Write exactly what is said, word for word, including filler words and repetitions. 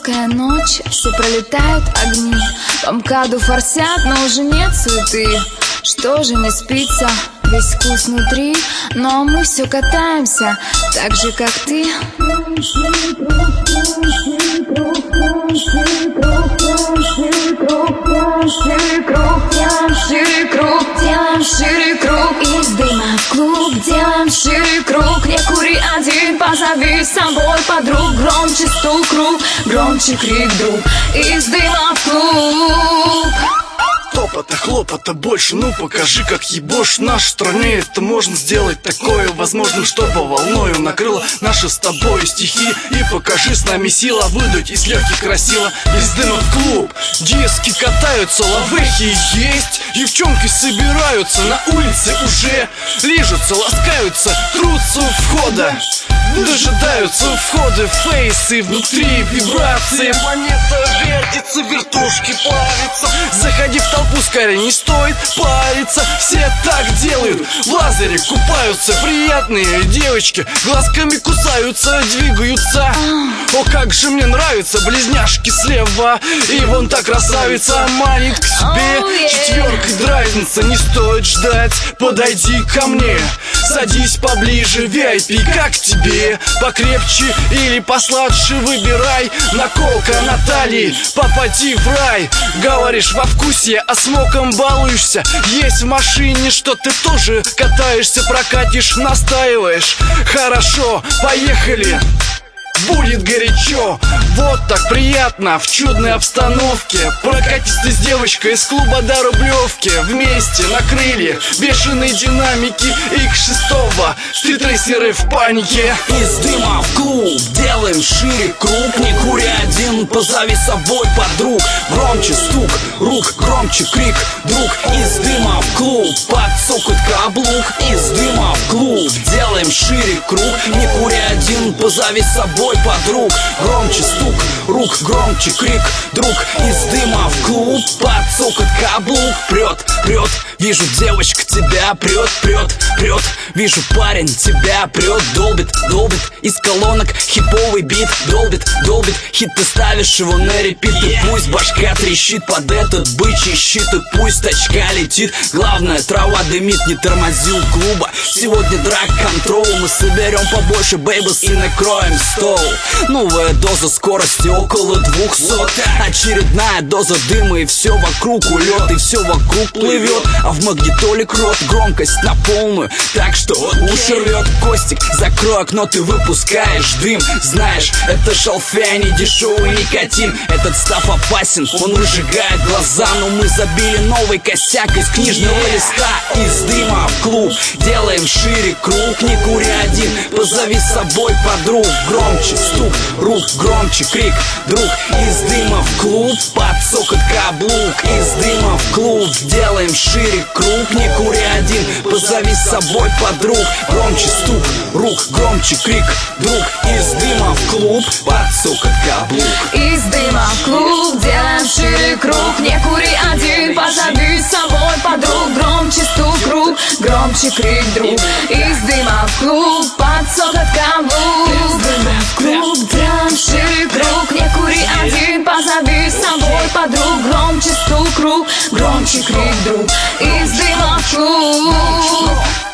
московская ночь, все пролетают огни. По МКАДу форсят, но уже нет суеты. Что же не спится, весь вкус внутри. Но мы все катаемся, так же как ты. Шире круг, делаем шире круг. Из дыма в клуб, делаем шире круг. Не кури один, позови с собой подруг. Громче стук рук, громче крик друг. Из дыма в клуб. Топота, хлопота больше, ну покажи, как ебошь. В нашей стране это можно сделать такое возможным, чтобы волною накрыло наши с тобой стихи. И покажи, с нами сила выдуть из легких красиво. Из дыма в клуб, диски катаются, лавехи есть. Девчонки собираются, на улице уже лижутся, ласкаются, трутся у входа. Дожидаются входа фейсы, внутри вибрации. Планета вертится, вертушки плавятся. Заходи в толпу, скорее, не стоит париться. Все так делают, в лазере купаются. Приятные девочки, глазками кусаются, двигаются. О, как же мне нравится, близняшки слева. И вон та красавица манит к себе. Четверкой дразнится, не стоит ждать. Подойди ко мне, садись поближе, ви ай пи, как тебе? Покрепче или посладше выбирай. Наколка на талии, попади в рай. Говоришь во вкусе, а смоком балуешься. Есть в машине, что ты тоже катаешься, прокатишь, настаиваешь. Хорошо, поехали. Будет горячо, вот так приятно в чудной обстановке. Прокатись ты с девочкой из клуба до Рублевки. Вместе на крыльях бешеной динамики икс шесть. Стритрейсеры в панике. Из дыма в клуб, делаем шире круг. Не кури один, позови с собой подруг. Громче стук рук, громче крик друг. Из дыма в клуб, под цокот каблук. Из дыма в клуб, делаем шире круг. Не кури один, позови с собой подруг. Громче стук рук, громче крик друг. Из дыма в клуб, под цокот каблук. Прет, прет, вижу девочка, тебя прет, прет, прет. Вижу парень, тебя прет, долбит, долбит. Из колонок хиповый бит, долбит, долбит. Хит ты ставишь его на репит. И пусть башка трещит под этот бычий щит. И пусть тачка летит, главное трава дымит. Не тормози у клуба, сегодня драг-контрол. Мы соберем побольше бейбос и накроем стол. Новая доза скорости около двухсот. Очередная доза дыма, и все вокруг улет, и все вокруг плывет. А в магнитоле крот, громкость на полную, так что уши рвет. Костик, закрой окно, ты выпускаешь дым. Знаешь, это шалфей, а не дешевый никотин. Этот став опасен, он выжигает глаза. Но мы забили новый косяк из книжного листа. Из дыма в клуб, делаем шире круг. Не кури один, позови с собой подруг. Громче стук рук, громче крик друг. Из дыма в клуб, под цокот каблук. Из дыма в клуб, делаем шире круг. Не кури один, позови с собой подруг. Громче стук рук, громче крик друг. Из дыма в клуб, под цокот каблук. Из дыма в клуб, делаем шире круг. Не кури один, позови с собой подруг. Громче стук рук, громче крик друг. Из дыма в клуб, под цокот каблук. Из дыма в клуб, делаем шире круг. Не кури один, позови с собой подруг. Громче стук рук, громче крик друг. Из дыма в клуб.